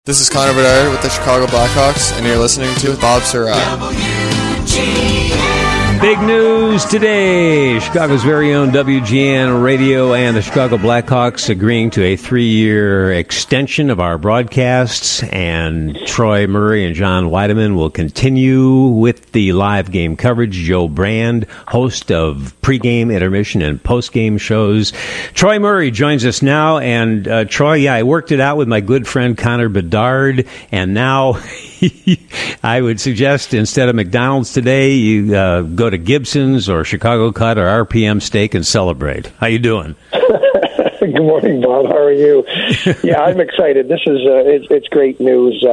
This is Connor Bedard with the Chicago Blackhawks, and you're listening to Bob Surratt. Big news today. Chicago's very own WGN Radio and the Chicago Blackhawks agreeing to a 3-year extension of our broadcasts, and Troy Murray and John Weideman will continue with the live game coverage. Joe Brand, host of pregame, intermission, and postgame shows. Troy Murray joins us now, and Troy, I worked it out with my good friend Connor Bedard, and now I would suggest instead of McDonald's today, you go to Gibson's or Chicago Cut or RPM Steak and celebrate. How you doing? Good morning, Bob. How are you? Yeah, I'm excited. This is it's great news.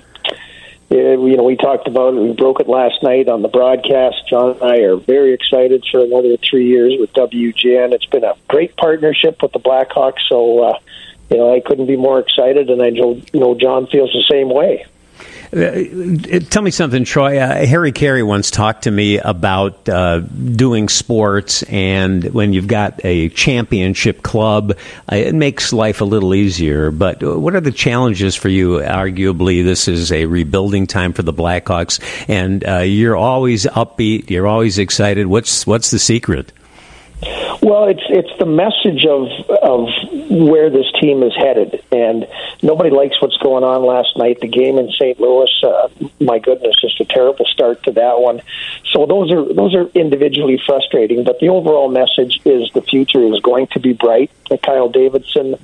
We talked about it. We broke it last night on the broadcast. John and I are very excited for another 3 years with WGN. It's been a great partnership with the Blackhawks, so I couldn't be more excited, and I know John feels the same way. Tell me something, Troy. Harry Carey once talked to me about doing sports, and when you've got a championship club, it makes life a little easier. But what are the challenges for you? Arguably, this is a rebuilding time for the Blackhawks, and you're always upbeat. You're always excited. What's the secret? Well, it's the message of where this team is headed, and nobody likes what's going on last night. The game in St. Louis, my goodness, just a terrible start to that one. So those are individually frustrating, but the overall message is the future is going to be bright. Kyle Davidson,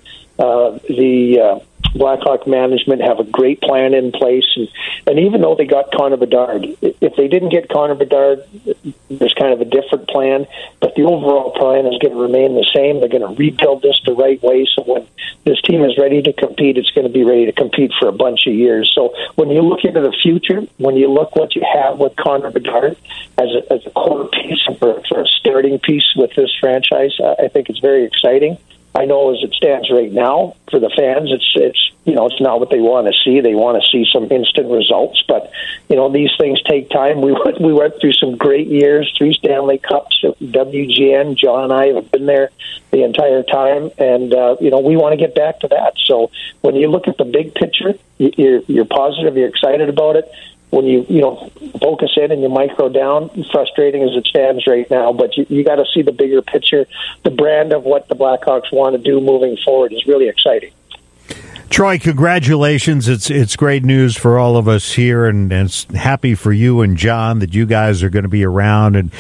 the Blackhawk management have a great plan in place, and even though they got Connor Bedard, if they didn't get Connor Bedard, there's kind of a different plan, but the overall plan is going to remain the same. They're going to rebuild this the right way, so when this team is ready to compete, it's going to be ready to compete for a bunch of years. So when you look into the future, when you look what you have with Connor Bedard as a core piece, for a starting piece with this franchise, I think it's very exciting. I know as it stands right now for the fans, it's not what they want to see. They want to see some instant results, but these things take time. We went through some great years, 3 Stanley Cups at WGN. John and I have been there the entire time, and we want to get back to that. So when you look at the big picture, you're positive, you're excited about it. When you focus in and you micro down, frustrating as it stands right now, but you got to see the bigger picture. The brand of what the Blackhawks want to do moving forward is really exciting. Troy, congratulations. It's great news for all of us here, and it's happy for you and John that you guys are going to be around. And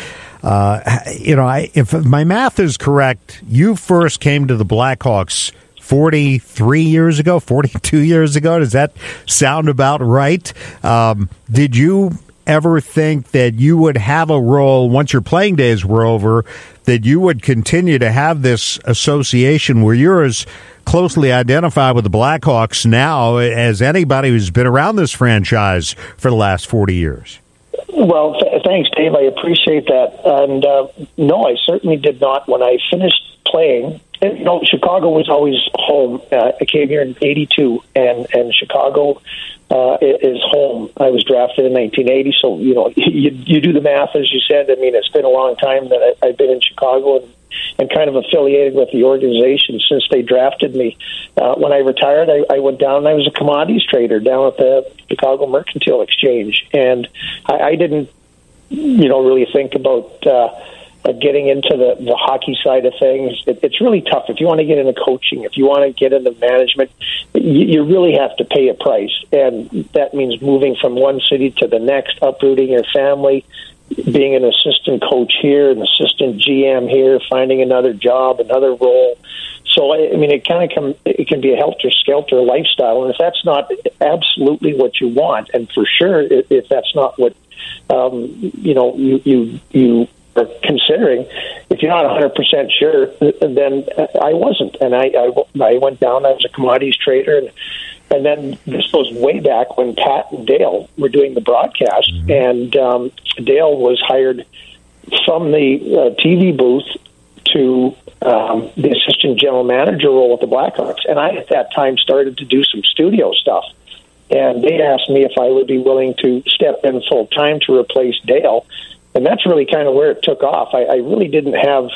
if my math is correct, you first came to the Blackhawks 42 years ago. Does that sound about right? Did you ever think that you would have a role once your playing days were over, that you would continue to have this association where you're as closely identified with the Blackhawks now as anybody who's been around this franchise for the last 40 years? Well, thanks, Dave. I appreciate that. And no, I certainly did not. When I finished playing, Chicago was always home. I came here in '82, and Chicago is home. I was drafted in 1980, so you do the math, as you said. I mean, it's been a long time that I've been in Chicago and kind of affiliated with the organization since they drafted me. When I retired, I went down and I was a commodities trader down at the Chicago Mercantile Exchange, and I didn't, really think about getting into the hockey side of things. It's really tough. If you want to get into coaching, if you want to get into management, you really have to pay a price. And that means moving from one city to the next, uprooting your family, being an assistant coach here, an assistant GM here, finding another job, another role. So, I mean, it can be a helter-skelter lifestyle. And if that's not absolutely what you want, and for sure, if that's not what, you are considering, if you're not 100% sure, then I wasn't. And I went down, I was a commodities trader, and then this goes way back when Pat and Dale were doing the broadcast, and Dale was hired from the TV booth to the assistant general manager role at the Blackhawks. And I, at that time, started to do some studio stuff. And they asked me if I would be willing to step in full time to replace Dale. And that's really kind of where it took off. I really didn't have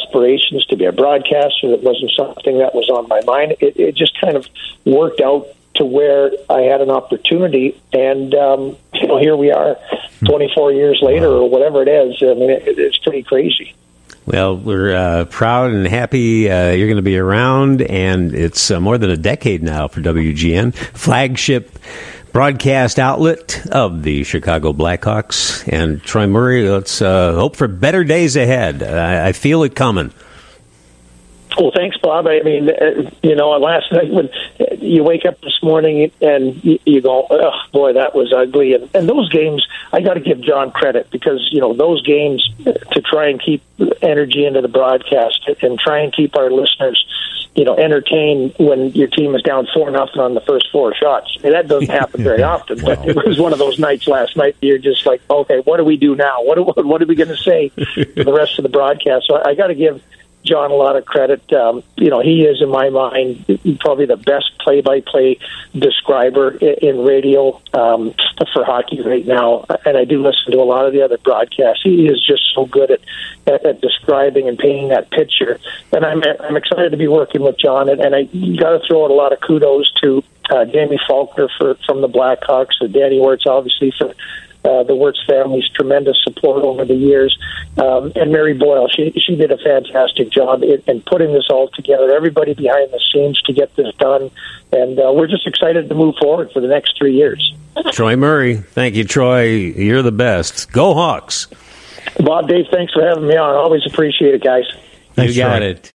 aspirations to be a broadcaster. It wasn't something that was on my mind. It just kind of worked out to where I had an opportunity, and here we are 24 years later, or whatever it is. I mean, it's pretty crazy. Well, we're proud and happy you're going to be around, and it's more than a decade now for WGN, flagship broadcast outlet of the Chicago Blackhawks. And Troy Murray, let's hope for better days ahead. I feel it coming. Well, thanks, Bob. I mean, last night when you wake up this morning and you go, oh, boy, that was ugly. And those games, I got to give John credit because, those games to try and keep energy into the broadcast and try and keep our listeners, entertained when your team is down 4-0 on the first 4 shots. I mean, that doesn't happen very often, but it was one of those nights last night that you're just like, okay, what do we do now? What are we going to say for the rest of the broadcast? So I got to give John a lot of credit. He is, in my mind, probably the best play-by-play describer in radio for hockey right now. And I do listen to a lot of the other broadcasts. He is just so good at describing and painting that picture. And I'm excited to be working with John. And I got to throw out a lot of kudos to Jamie Faulkner from the Blackhawks, Danny Wirtz, obviously, for the Wirtz family's tremendous support over the years, and Mary Boyle. She did a fantastic job in putting this all together. Everybody behind the scenes to get this done, and we're just excited to move forward for the next 3 years. Troy Murray, thank you, Troy. You're the best. Go Hawks. Bob, Dave, thanks for having me on. Always appreciate it, guys. You got it.